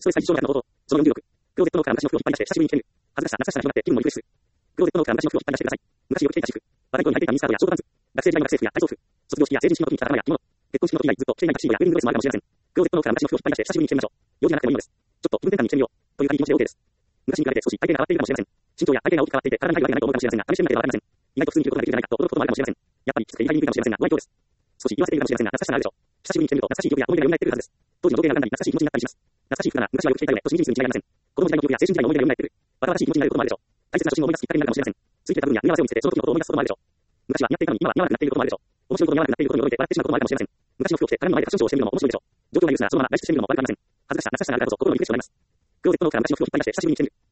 ストレス解消の方法。その416。クローゼットの奥から昔の服を引っ張り出して久しぶりに着てみる。恥ずかしさ、懐かしさが広がって気分もリフレッシュする。クローゼットの奥から昔の服を引っ張り出してください。昔よく着ていた私服。バラエティに履いていたミニスカートやショートパンツ。学生時代の学生服や体操服。卒業式や成人式の時に着た頭や着物。結婚式の時以来ずっと着ていないタキシードやウェディングドレスもあるかもしれません。クローゼットの奥から昔の服を引っ張り出して久しぶりに着てみましょう。用事がなくてもいいのです。ちょっと気分転換にしてみよう。という軽い気持ちで OK です。昔に比べて少し体型が変わっているかもしれません。身長や体型が大きく変わっていて体に入るわけないと思うかもしれませんが、試してみなければわかりません。意外と普通に着ることができるんじゃないかと驚くこともあるかもしれません。やっぱりきつくて言い張りにくいかもしれませんが、ご愛嬌です。少し言わせているかもしれませんが、懐かしさがあるでしょう。久しぶりに着てみると懐かしい記憶や思い出が蘇ってくるはずです。当時の時計が眺んだり懐かしい気持ちになったりします。懐かしい服なら昔はよく着ていたよねと真実に違いありません。子供時代の記憶や青春時代の思い出が蘇ってくる。バカバカしい気持ちになることもあるでしょう。大切な写真を思い出すきっかけになるかもしれません。ついてた部分や見合わせを見せてその時のことを思い出すこともあるでしょう。昔は似合っていたのに今は似合わなくなっていることもあるでしょう。面白いことに合わなくなっていることに驚いて笑ってしまうこともあるかもしれません。昔の服を着て他人の前でファッションショーをしてみるのも面白いでしょう。状況が許すならそのまま外出してみるのも悪くありません。恥ずかしさ、懐かしさがあるからこそ心にリフレッシュしてもらいます。クローゼットの奥から昔の服を引っ張り出して久しぶりに着てみる。